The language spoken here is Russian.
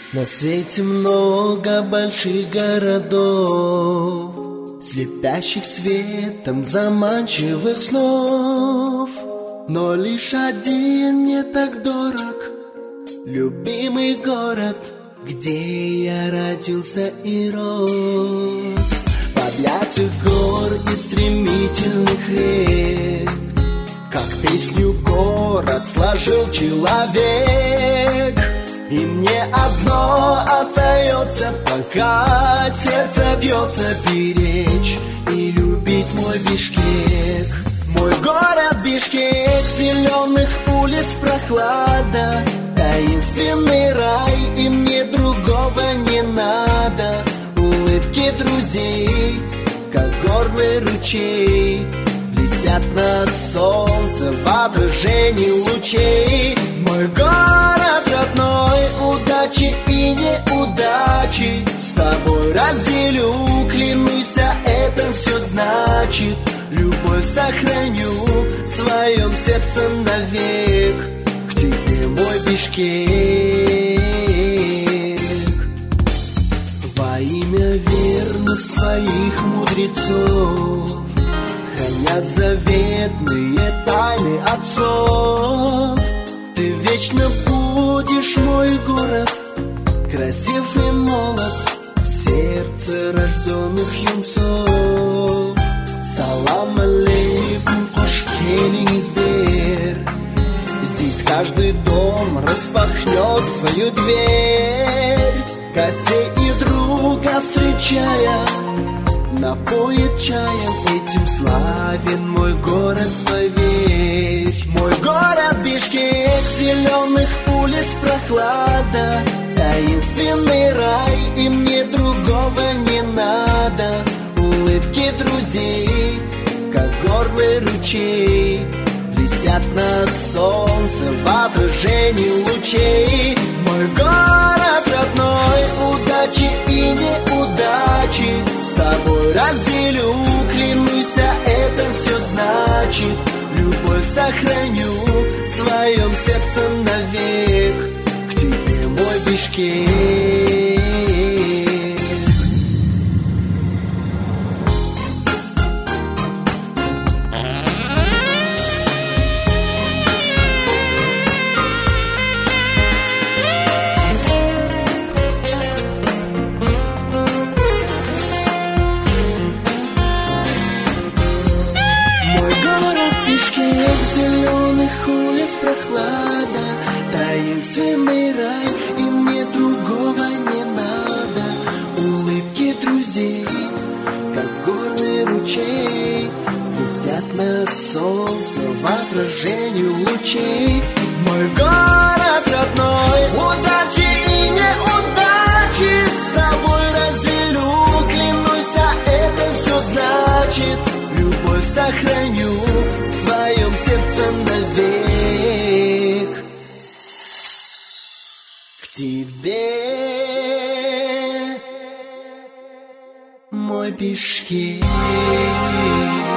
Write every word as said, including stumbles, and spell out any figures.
На свете много больших городов, слепящих светом заманчивых снов. Но лишь один мне так дорог, любимый город, где я родился и рос. В объятиях гор и стремительных рек, как песню город сложил человек. И мне одно остается, пока сердце бьется, беречь и любить мой Бишкек. Мой город Бишкек, зеленых улиц прохлада, таинственный рай, и мне другого не надо. Улыбки друзей, как горный ручей, блестят на солнце в отражении лучей. Мой город родной, удачи и неудачи с тобой разделю, клянусь, это все значит. Любовь сохраню в своем сердце навек, к тебе, мой Бишкек. Во имя верных своих мудрецов, хранят заветные тайны отцов. Ты вечно будешь, мой город, красив и молод, сердце рожденных юнцов. Салам алейкум, хош келиңиздер. Здесь каждый дом распахнет свою дверь, гостей и друга встречая, напоит чаем, этим славен мой город, поверь. Мой город Бишкек, зеленых улиц прохлада, таинственный рай, и мне другого не надо. Улыбки друзей, как горный ручей, блестят на солнце в отражении лучей. Мой город родной, удачи и неудачи с тобой разделю, клянусь, это все значит. Любовь сохраню в своем сердце навек, к тебе, мой Бишкек. Зеленых улиц прохлада, таинственный рай, и мне другого не надо. Улыбки друзей, как горный ручей, блестят на солнце в отражении лучей. Мой город родной, удачи и неудачи с тобой разделю, клянусь, это все значит. Любовь сохраню в своем сердце навек, к тебе, мой Бишкек.